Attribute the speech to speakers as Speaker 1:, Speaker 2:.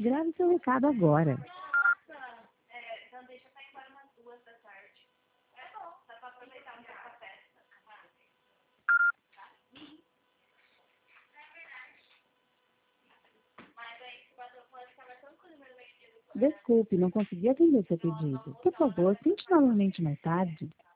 Speaker 1: Grave seu recado agora.
Speaker 2: Então deixa pra ir embora umas 2 da tarde. É bom, dá pra aproveitar um pouco a festa. Mas aí se bateu pode ficar mais tranquilo no meio dia.
Speaker 1: Desculpe, não consegui atender seu pedido. Por favor, tente novamente mais tarde.